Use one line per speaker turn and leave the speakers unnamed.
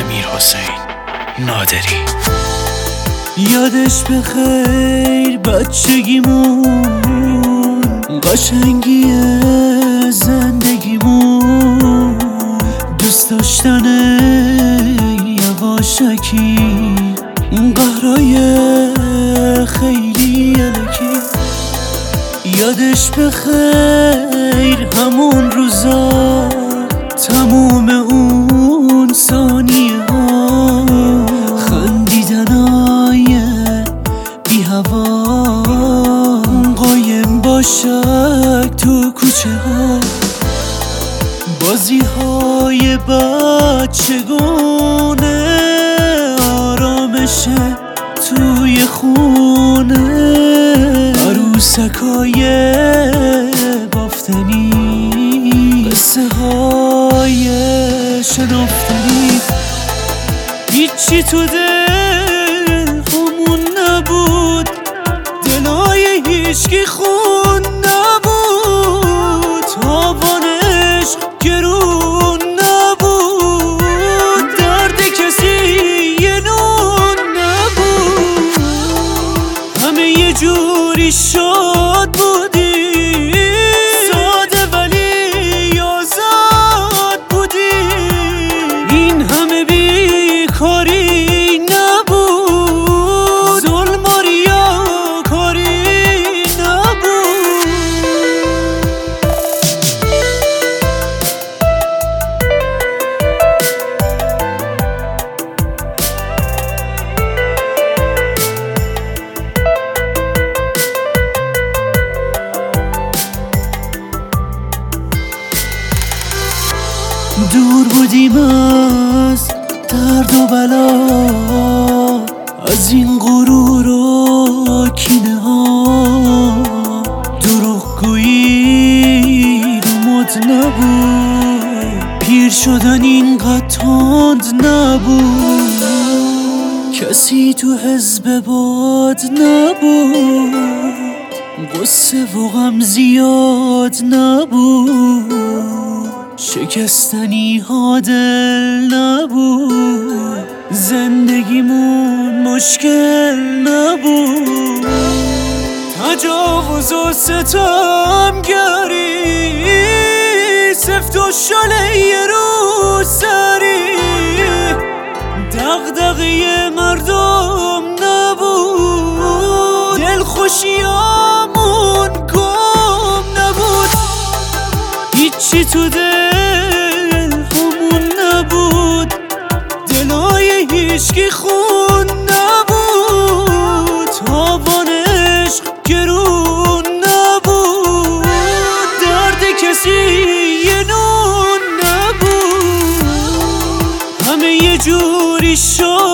امیرحسین نادری.
یادش بخیر بچگیمون، قشنگی زندگیمون، دوست داشتن یواشکی، قهرای خیلی الکی. یادش بخیر همون روزا، تموم اون ثانیه ها، خندیدنای بی هوا، قایم باشک تو کوچه ها، بازی های بچگونه، آرامش توی خونه، عروسکای بافتنی، قصه های شنافتنی. هیچی تو دل همون نبود، دلای هیچکی خون نبود، تاوان عشق گرون نبود، درد کسی یه نون نبود، همه یه جوری شاد بودی، ساده ولی آزاد بودی، این همه بیکاری نبود، ظلم و ریاکاری نبود. دور بودیم از درد و بلا، از این غرور و کینه ها، دروغگویی رو مد نبود، پیر شدن اینقدر تند نبود، کسی تو حزب باد نبود، غصه و غم زیاد نبود، شکستنی ها دل نبود، زندگیمون مشکل نبود، تجاوز و ستمگری، سفت و شله رو سری، دغدغه مردم نبود، دلخوشیامون گم نبود، هیچی تو دل همون نبود، دلای هیچکی خون نبود، تاوان عشق گرون نبود، درد کسی یه نون نبود، همه یه جوری شد